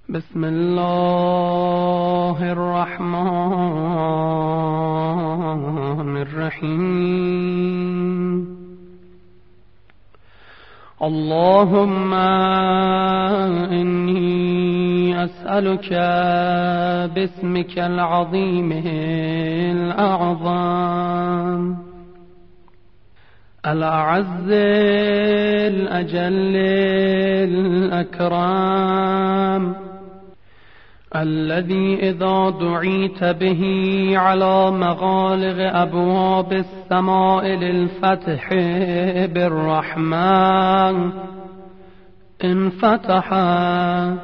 بسم الله الرحمن الرحيم. اللهم إني أسألك باسمك العظيم الأعظم الأعز الأجل الأكرم الذي إذا دعيت به على مغالق أبواب السماء للفتح بالرحمن انفتحت،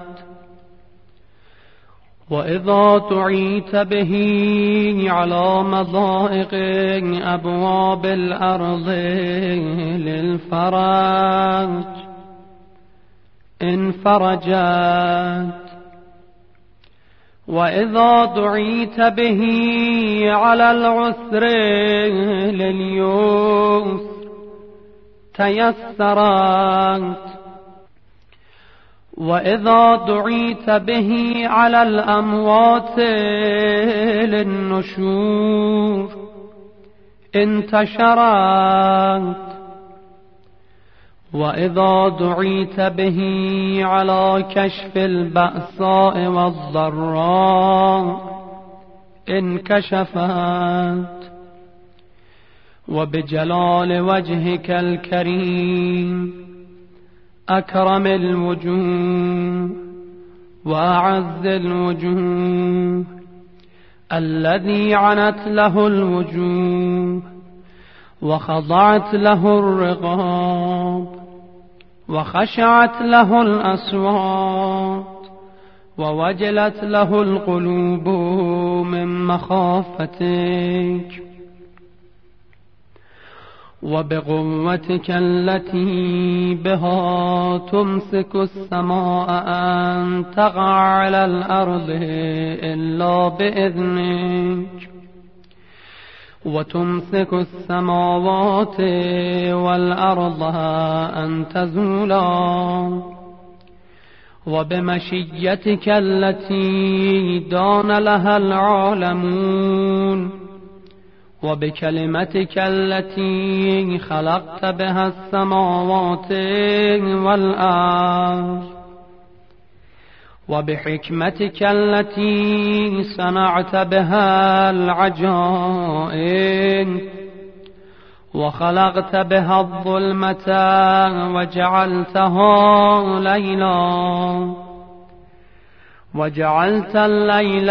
وإذا دعيت به على مضائق أبواب الأرض للفرج انفرجت، وإذا دعيت به على العسر لليسر تيسرت، وإذا دعيت به على الأموات للنشور انتشرت، وإذا دعيت به على كشف البأساء والضراء انكشفت، وبجلال وجهك الكريم أكرم الوجوه وأعز الوجوه الذي عنت له الوجوه وخضعت له الرقاب وخشعت له الأصوات ووجلت له القلوب من مخافتك، وبقوتك التي بها تمسك السماء أن تقع على الأرض إلا بإذنك، وتمسك السماوات والأرض أن تزولا، وبمشيتك التي دان لها العالمون، وبكلمتك التي خلقت بها السماوات والأرض، وبحكمتك التي صنعت بها العجائب، وخلقت بها الظلمة وجعلتها ليلا، وجعلت الليل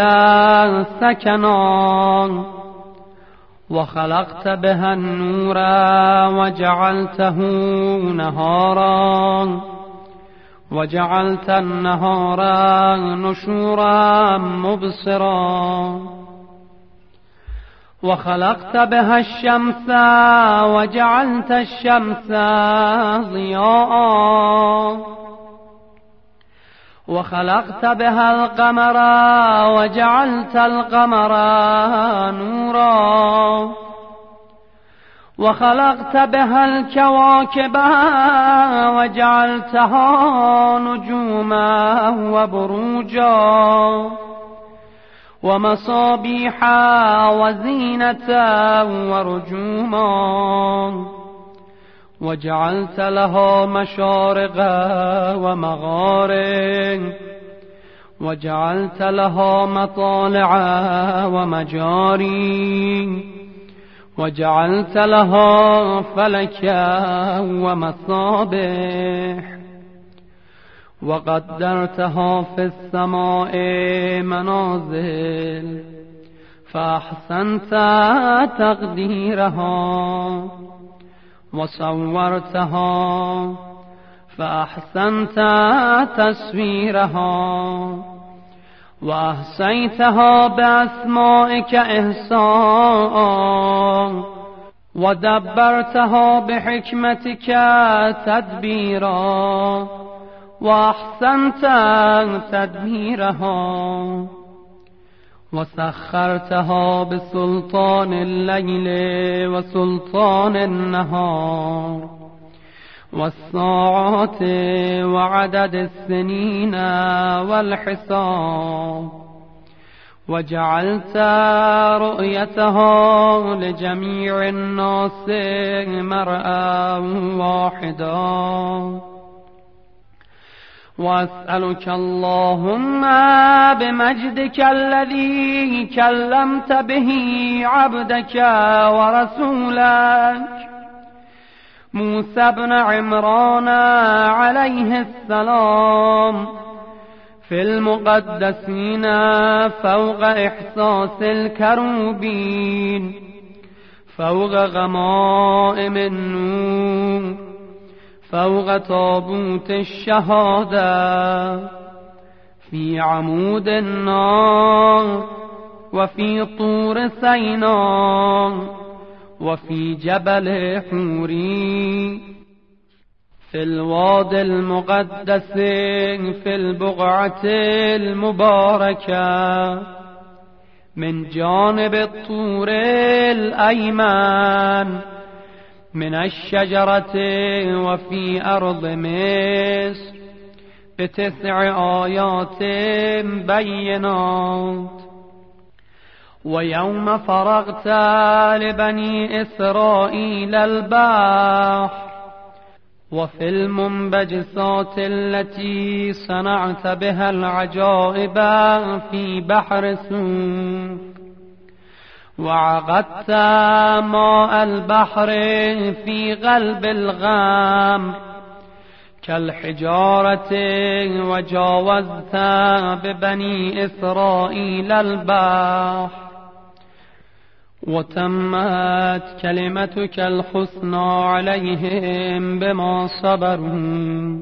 سكنا، وخلقت بها النور وجعلته نهارا، وجعلت النهار نشورا مبصرا، وخلقت بها الشمس وجعلت الشمس ضياء، وخلقت بها القمر وجعلت القمر نورا، وخلقت بها الكواكب وجعلتها نجوما وبروجا ومصابيح وزينة ورجوما، وجعلت لها مشارق ومغارب، وجعلت لها مطالع ومجاري، وجعلت لها فلكا ومصابيح، وقدرتها في السماء منازل فأحسنت تقديرها، وصورتها فأحسنت تصويرها، وأحصيتها بأسمائك إحصاء، ودبرتها بحكمتك تدبيرا، وأحسنت تدبيرها، وسخرتها بسلطان الليل وسلطان النهار، والساعات وعدد السنين والحساب، وجعلت رؤيتها لجميع الناس مرأى واحدا. وأسألك اللهم بمجدك الذي كلمت به عبدك ورسولك موسى بن عمران عليه السلام في المقدسين فوق إحساس الكروبين، فوق غمائم النور، فوق تابوت الشهادة، في عمود النار، وفي طور سيناء، وفي جبل حوري، في الوادي المقدس، في البقعة المباركة من جانب الطور الأيمن من الشجرة، وفي أرض مصر ب9 آيات بينات. ويوم فرغت لبني إسرائيل البحر، وفي المنبجسات التي صنعت بها العجائب في بحر سوف، وعقدت ماء البحر في قلب الغام كالحجارة، وجاوزت ببني إسرائيل البحر، وتمت كلمتك الحسنى عليهم بما صبروا،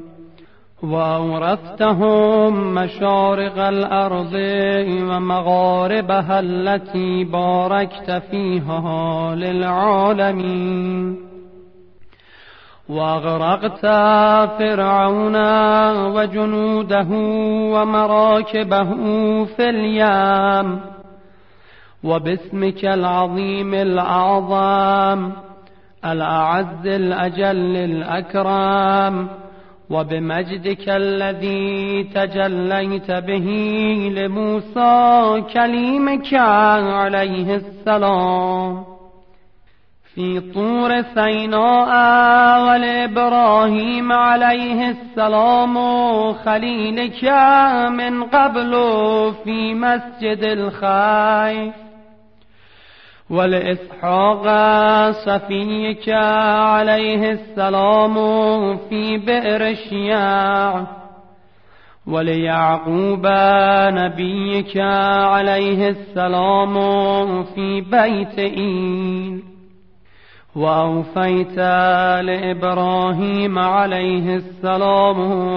وأورثتهم مشارق الأرض ومغاربها التي باركت فيها للعالمين. وأغرقت فرعون وجنوده ومراكبه في اليم، وباسمك العظيم الأعظم الأعز الأجل الأكرم، وبمجدك الذي تجليت به لموسى كليمك عليه السلام في طور سيناء، ولإبراهيم عليه السلام خليلك من قبل في مسجد الخيف، ولإسحاق صفيك عليه السلام في بئر شياع، وليعقوب نبيك عليه السلام في بيت إيل. وأوفيت لإبراهيم عليه السلام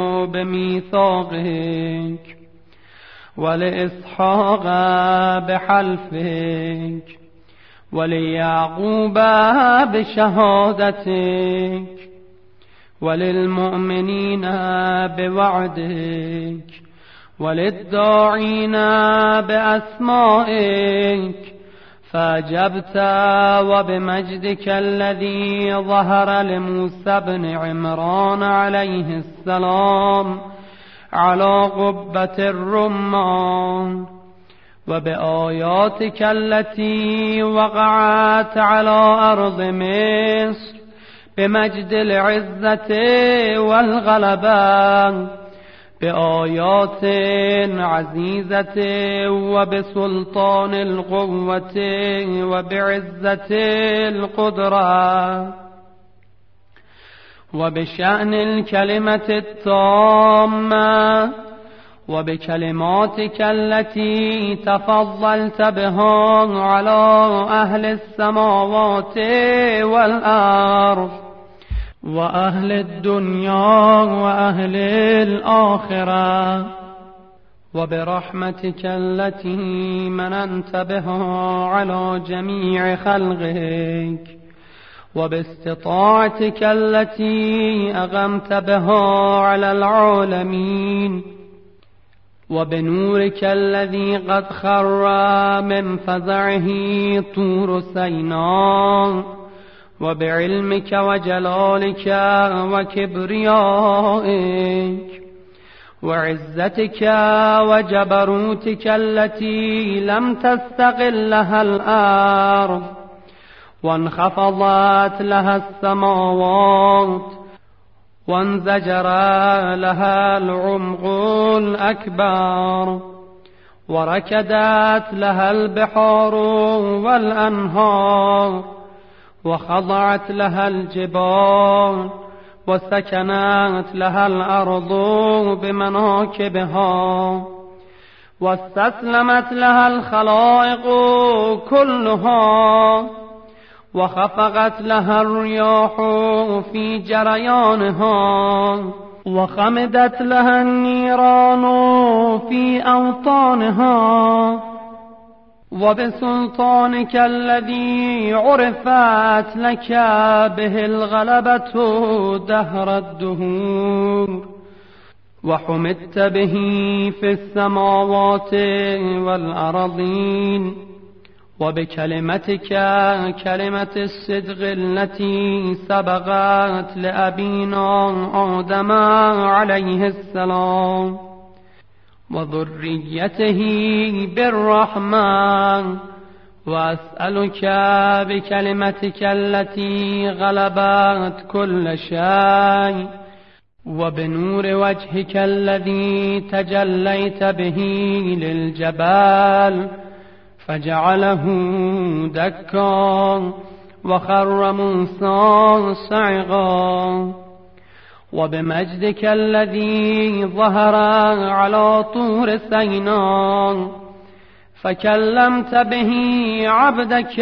بميثاقك، ولإسحاق بحلفك، وليعقوب بشهادتك، وللمؤمنين بوعدك، وللداعين بأسمائك، فأجبت وبمجدك الذي ظهر لموسى بن عمران عليه السلام على قبة الرمان، وبآياتك التي وقعت على أرض مصر بمجد العزة والغلبة، بآيات عزيزة وبسلطان القوة وبعزة القدرة، وبشأن الكلمة التامة، وبكلماتك التي تفضلت بها على أهل السماوات والأرض وأهل الدنيا وأهل الآخرة، وبرحمتك التي مننت بها على جميع خلقك، وباستطاعتك التي أغمت بها على العالمين، وبنورك الذي قد خر من فزعه طور سيناء، وبعلمك وجلالك وكبريائك وعزتك وجبروتك التي لم تستقل لها الأرض وانخفضت لها السماوات وانزجر لها العمق الأكبر وركدت لها البحار والأنهار وخضعت لها الجبال وسكنت لها الأرض بمناكبها واستسلمت لها الخلائق كلها وخفقت لها الرياح في جريانها وخمدت لها النيران في أوطانها وبسلطانك الذي عرفت لك به الغلبة دهر الدهور وحمدت به في السماوات والأرضين وبكلمتك كلمة الصدق التي سبقت لأبينا آدم عليه السلام وذريته بالرحمن وأسألك بكلمتك التي غلبت كل شيء وبنور وجهك الذي تجليت به للجبال فجعله دكا وخر موسى صعقا وبمجدك الذي ظهر على طور سيناء فكلمت به عبدك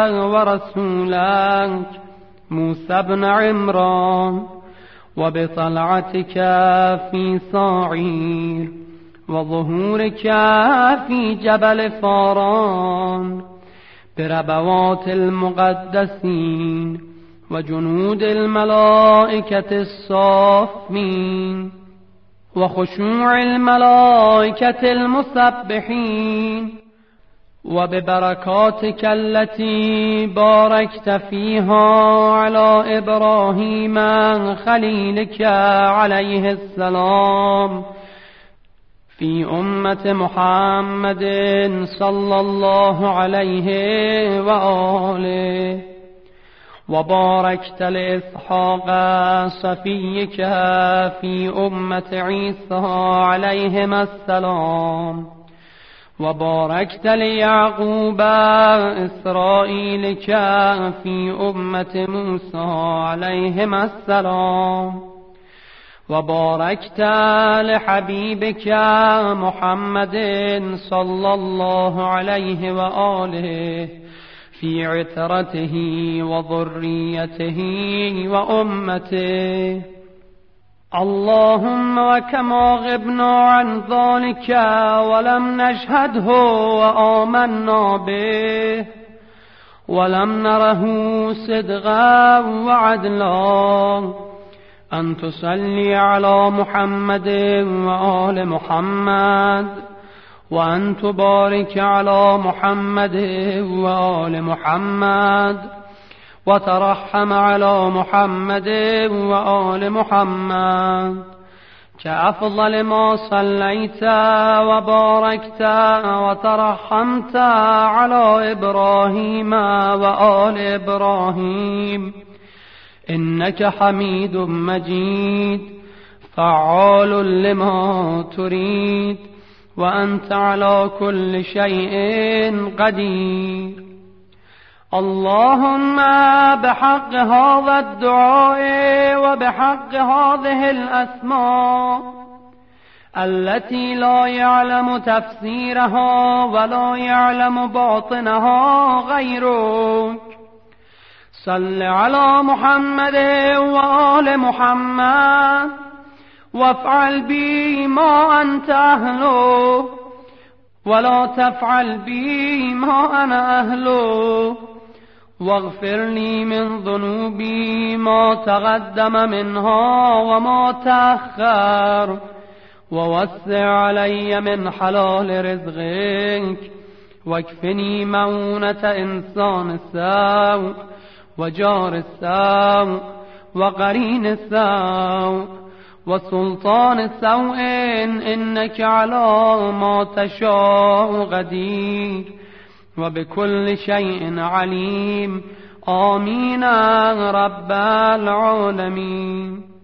ورسولك موسى بن عمران وبطلعتك في صاعير وظهورك في جبل فاران بربوات المقدسين وجنود الملائكة الصافين وخشوع الملائكة المسبحين وببركاتك التي باركت فيها على إبراهيم خليلك عليه السلام في أمة محمد صلى الله عليه وآله وباركت لإسحاق صفيك في أمة عيسى عليهما السلام وباركت ليعقوب إسرائيلك في أمة موسى عليهما السلام وباركت لحبيبك محمد صلى الله عليه وآله في عترته وذريته وأمته اللهم وكما غبنا عن ذلك ولم نشهده وآمنا به ولم نره صدقا وعدلا أن تصلي على محمد وآل محمد وأن تبارك على محمد وآل محمد وترحم على محمد وآل محمد كأفضل ما صليت وباركت وترحمت على إبراهيم وآل إبراهيم إنك حميد مجيد فعال لما تريد وأنت على كل شيء قدير اللهم بحق هذا الدعاء وبحق هذه الأسماء التي لا يعلم تفسيرها ولا يعلم باطنها غيرك صل على محمد وآل محمد وافعل بي ما أنت أهله ولا تفعل بي ما أنا أهله واغفر لي من ذنوبي ما تقدم منها وما تأخر ووسع علي من حلال رزقك واكفني مؤونة إنسان السوء وجار السوء وقرين السوء وسلطان سوء إنك على ما تشاء قدير وبكل شيء عليم. آمين رب العالمين.